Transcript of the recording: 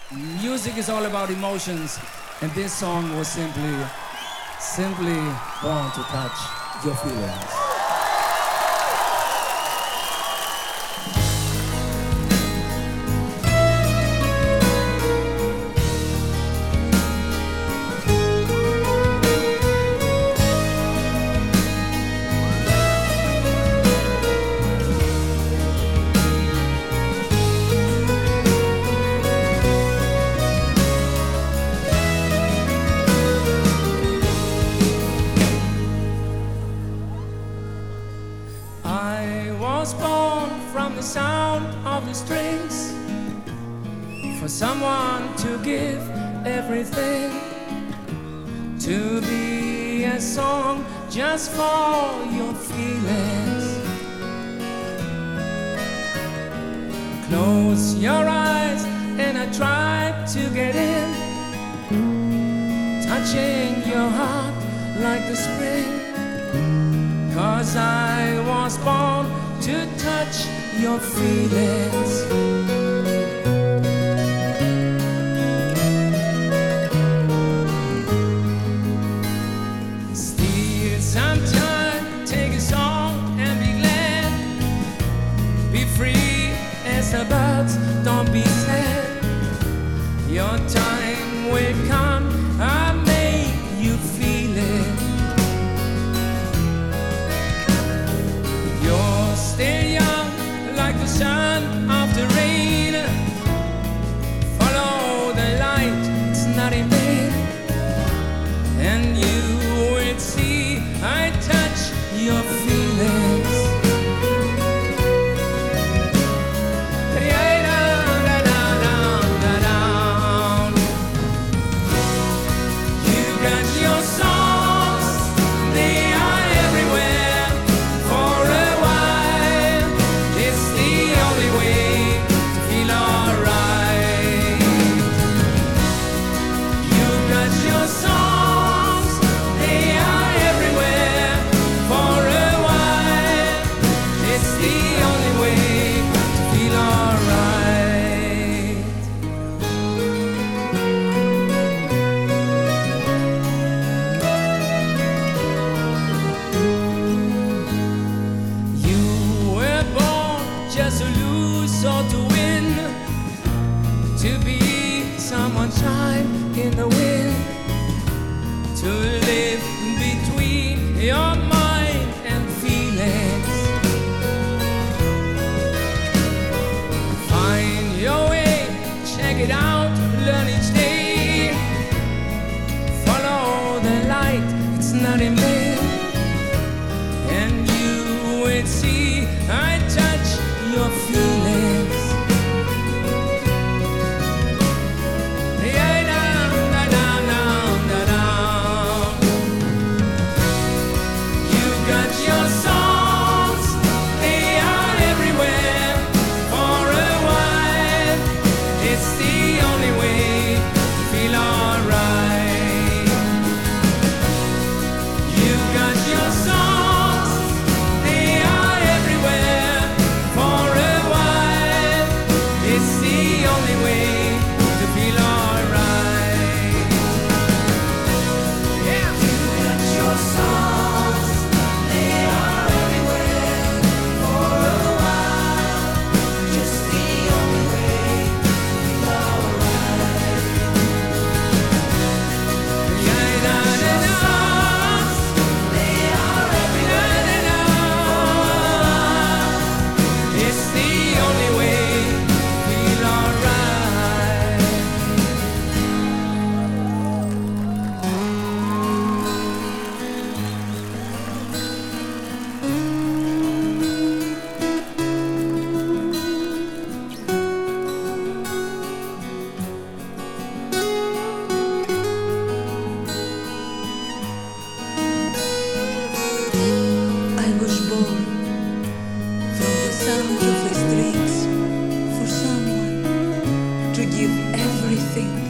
Music is all about emotions, and this song was simply born to touch your feelings. I was born from the sound of the strings, for someone to give everything, to be a song just for your feelings. Close your eyes and I try to get in, touching your heart like the spring. 'Cause I was born to touch your feelings. Steal some time, take a song and be glad. Be free as the birds, don't be sad. Your time will come, I'll make you feel it. You're still young, like the sun after rain. Follow the light, it's not in vain. And you will see I touch your feelings. You got your songs, they are everywhere. For a while, it's the only way to feel alright. You got your songs, they are everywhere. For a while, it's the only way to feel alright. You were born just to lose or to win, to be someone's shine in the wind, to live between your mind and feelings. Find your way, check it out, learn each day. Follow the light, it's not in vain. And you will see I touch your feelings. Yeah, down, down, down, down. You got your songs, they are everywhere. For a while, it's the only way to feel alright. You got your songs, they are everywhere. For a while, it's the only way to feel alright. Yeah. You got your songs, they are everywhere. For a while, just the only way to feel alright. Yeah, da, da, da. They are everywhere. It's the only way to feel alright. I was born from the sound of the strings, for someone to give everything